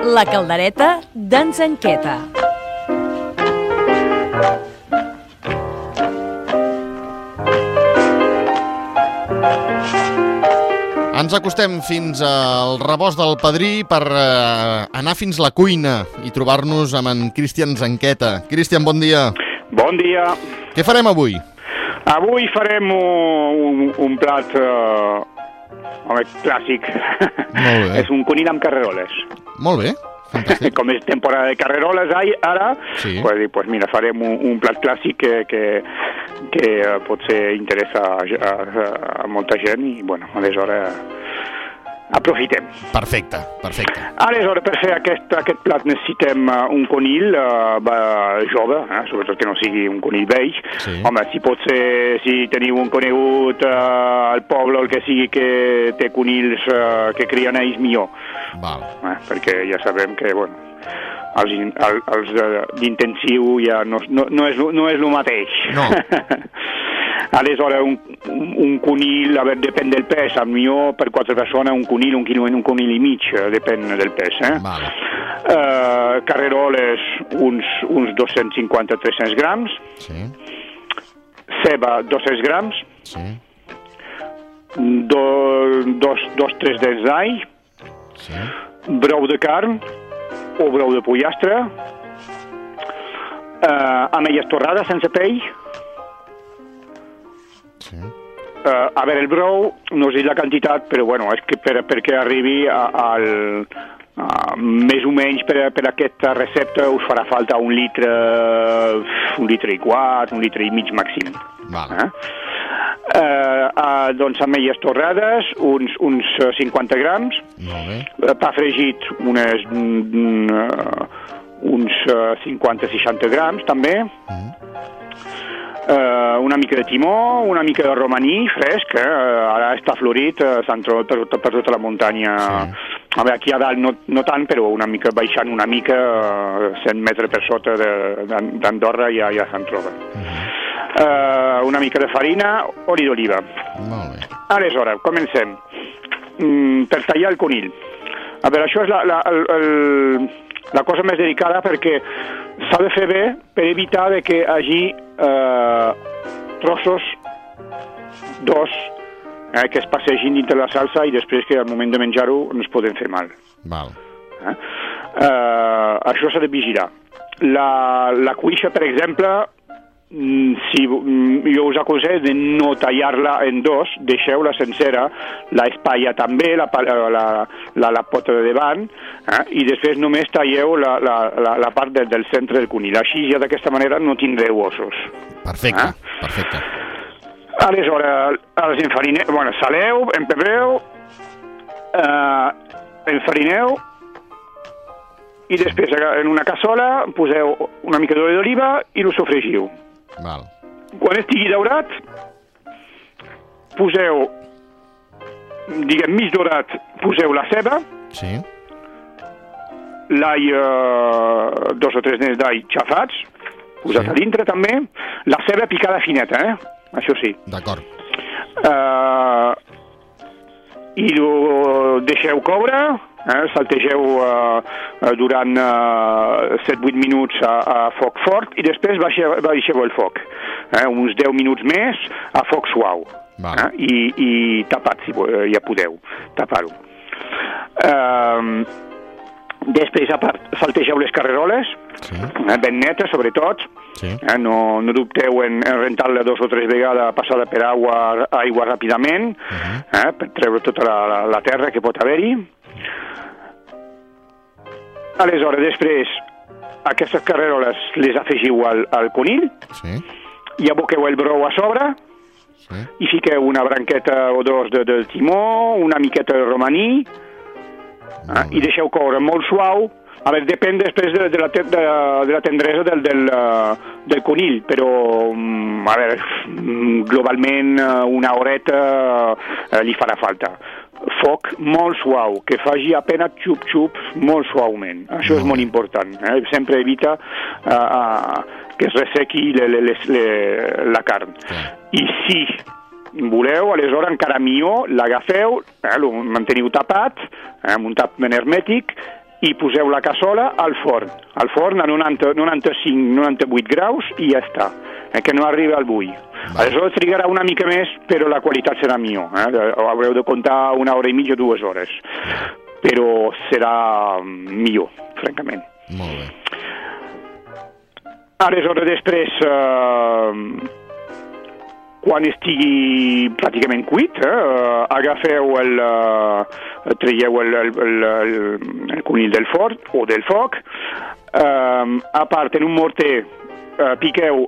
La caldereta d'en Zanqueta. Ens acostem fins al rebost del Padrí per anar fins la cuina i trobar-nos amb en Cristian Zanqueta. Cristian, bon dia. Bon dia. Què farem avui? Avui farem un plat clàssic. Molt bé. És un conill amb carreroles. Molt bé, fantàstic. Com és temporada de carreroles ara, sí. pues mira, farem un plat clàssic que potser interessa a molta gent i, bueno, aleshores aprofitem. Perfecte, perfecte. Aleshores, per fer aquest plat necessitem un conill jove, sobretot que no sigui un conill vell. Sí. Home, si teniu un conegut al poble o el que sigui que té conills que crien ells, millor. Val. Perquè ja sabem que, bueno, els d'intensiu ja no és el mateix. No. Aleshores, un conill, a veure, depèn del pes, millor per 4 persones un conill, un conill i mig, depèn del pes. Vale. Carreroles, uns 250-300 grams. Sí. Ceba, 200 grams. Sí. 2-3 dents d'all. Sí. Brou de carn o brou de pollastre. Ametlles torrades sense pell. Sí. A veure, el brou, no sé la quantitat, però bueno, és que perquè arribi més o menys per aquesta recepta us farà falta un litre i quart, un litre i mig màxim. Vale. Doncs ametlles torrades, uns 50 grams. Molt bé. Pa fregit, uns 50-60 grams, també. Una mica de timó, una mica de romaní fresc, ara està florit, s'han trobat per tota la muntanya. Sí. A veure, aquí a dalt no tant, però baixant una mica, 100 metres per sota d'Andorra ja se'n troba. Una mica de farina, oli d'oliva. Molt bé. Aleshores, comencem. Per tallar el conill. A veure, això és la cosa més delicada perquè s'ha de fer bé per evitar que hi hagi trossos d'os que es passegin dintre la salsa i després que al moment de menjar-ho ens poden fer mal. Val. Això s'ha de vigilar. La cuixa, per exemple, jo us aconsello de no tallar-la en dos, deixeu-la sencera, la espatlla també, la pota de davant, i després només talleu la part del centre del conill. Així ja d'aquesta manera no tindreu ossos. Perfecte, perfecte. Aleshores, els enfarineu, saleu, empebreu, enfarineu, i després en una cassola poseu una mica d'oli d'oliva i ho sofregiu. Val. Quan estigui daurat, poseu, mig daurat, poseu la ceba, Sí. l'all, 2 o 3 dents d'all xafats, posat a dintre també, la ceba picada fineta, això sí. D'acord. I ho deixeu coure, saltegeu durant 7-8 minuts a foc fort i després baixeu el foc. Uns 10 minuts més a foc suau. I tapat, si ja podeu tapar-ho. Després, a part, saltegeu les carreroles, ben netes, sobretot. Sí. No dubteu en rentar-la 2 o 3 vegades passada per aigua ràpidament, per treure tota la terra que pot haver-hi. Aleshores, després, aquestes carreroles les afegiu al conill, i aboqueu el brou a sobre, i fiqueu una branqueta o dos del timó, una miqueta de romaní, i deixeu coure molt suau. A veure, depèn després de la tendresa del conill, però, a veure, globalment una horeta li farà falta. Foc molt suau, que faci apenas xup-xup molt suaument. Això és molt important. Sempre evita que es ressequi la carn. I si voleu, aleshores encara millor, l'agafeu, el manteniu tapat, amb un tap ben hermètic, i poseu la cassola al forn a 95-98 graus i ja està, que no arriba al bull. Aleshores trigarà una mica més, però la qualitat serà millor. Haureu de comptar 1 hora i mitja o 2 hores, però serà millor, francament. Molt bé. Aleshores, després, quan estigui pràcticament cuit, agafeu traieu el conill del forn o del foc, a part, en un morter, piqueu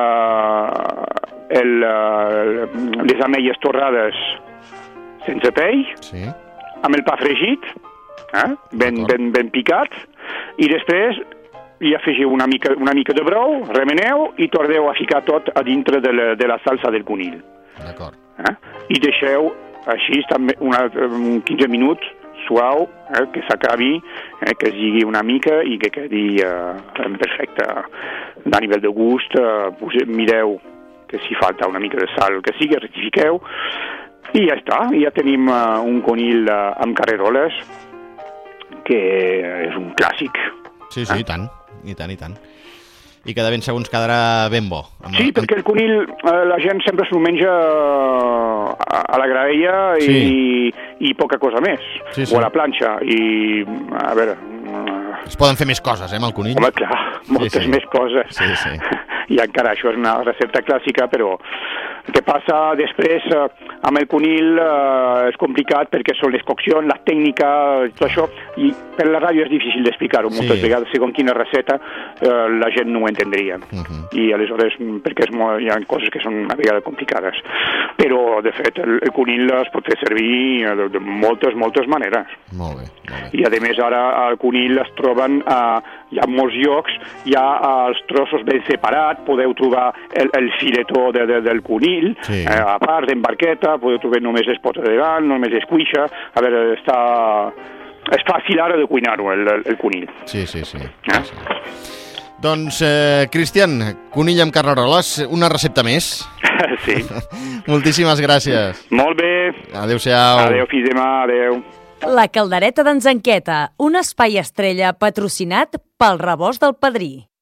les ametlles torrades sense pell, amb el pa fregit, ben picat, i després hi afegiu una mica de brou, remeneu i torneu a ficar tot a dintre de la salsa del conill. D'acord. I deixeu així també 15 minuts suau, que s'acabi, que es lligui una mica i que quedi perfecte. A nivell de gust, mireu que si falta una mica de sal, que sigui, rectifiqueu, i ja està. Ja tenim un conill amb carreroles, que és un clàssic. Sí, i tant. I tant. I que de ben segur ens quedarà ben bo. Sí, perquè el conill la gent sempre s'ho menja a la graella i poca cosa més. O a la planxa. I, a veure... Es poden fer més coses, amb el conill? Home, clar, moltes més coses. Sí. I encara això és una recepta clàssica, però el que passa després amb el conill és complicat perquè són les coccions, la tècnica, tot això, i per la ràdio és difícil d'explicar-ho moltes vegades, segons quina receta la gent no ho entendria. I aleshores, perquè hi ha coses que són a vegades complicades. Però, de fet, el conill es pot fer servir de moltes maneres. Molt bé. I, a més, ara el conill es troben hi ha molts llocs, hi ha els trossos ben separats, podeu trobar el filetó del conill, a part, en barqueta, podeu trobar només les potes de gall, només les cuixa. A veure, és fàcil ara de cuinar-ho, el conill. Sí. Doncs, Cristian, conill amb carreroles, una recepta més. Sí. Moltíssimes gràcies. Molt bé. Adéu-siau. Adéu, fins demà, adéu. La Caldereta d'en Zanqueta, un espai estrella patrocinat pel Rebost del Padrí.